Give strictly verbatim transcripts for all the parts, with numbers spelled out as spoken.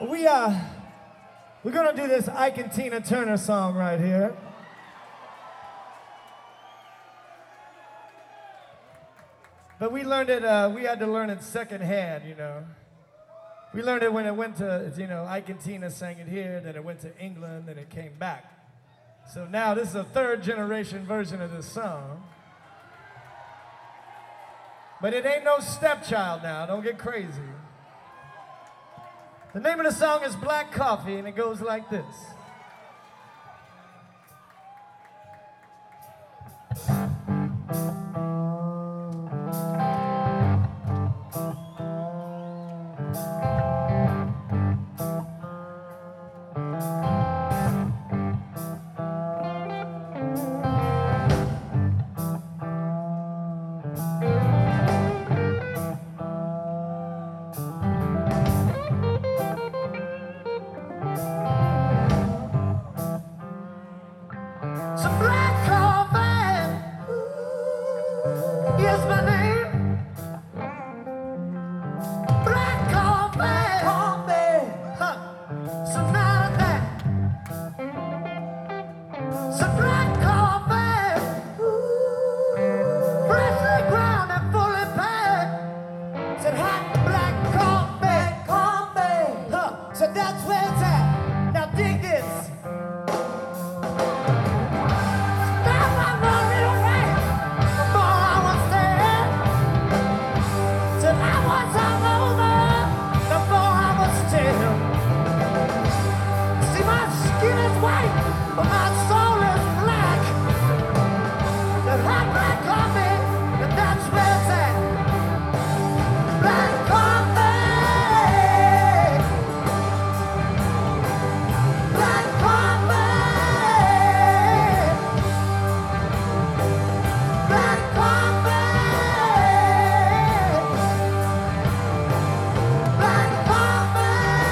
We uh, we're gonna do this Ike and Tina Turner song right here. But we learned it. Uh, we had to learn it secondhand, you know. We learned it when it went to, you know, Ike and Tina sang it here, then it went to England, then it came back. So now this is a third generation version of this song. But it ain't no stepchild now. Don't get crazy. The name of the song is Black Coffee, and it goes like this. Some black coffee is my name. Black coffee, coffee, huh? Some none of that. Some black coffee, freshly ground and fully packed. Said hot black coffee, coffee, huh? So that's where it's at. Now dig this. But my soul is black. That hot black coffee, and that's where it's at. Black coffee. Black coffee. Black coffee. Black coffee.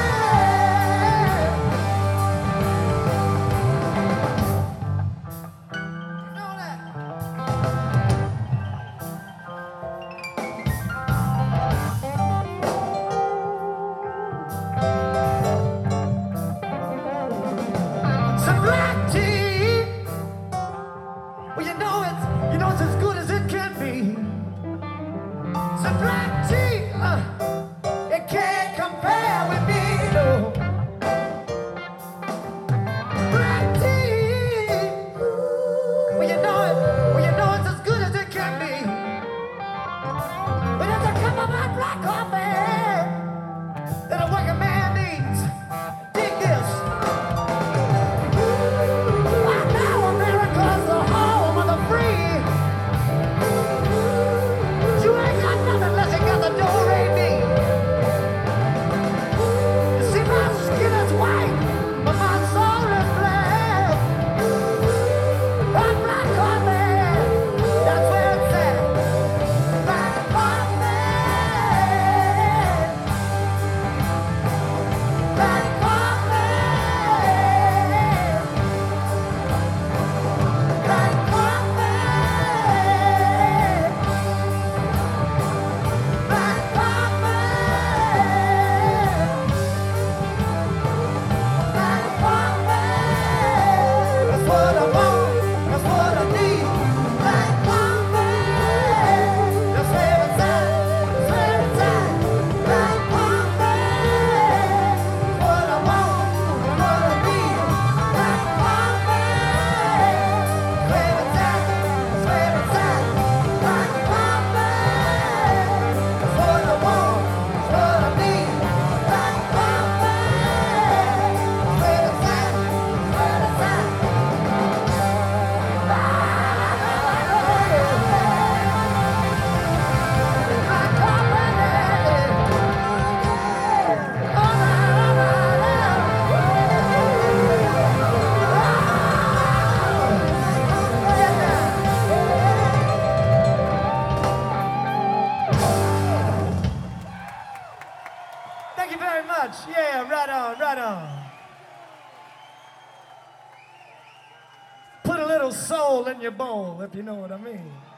Black tea, well you know it's, you know it's as good as it can be. Some black tea, uh, it can't compare with me, no. Black tea, well you know it, well you know it's as good as it can be. But there's a cup of hot black coffee that a working man needs. Dig this. Thank you very much. Yeah, right on, right on. Put a little soul in your bowl, if you know what I mean.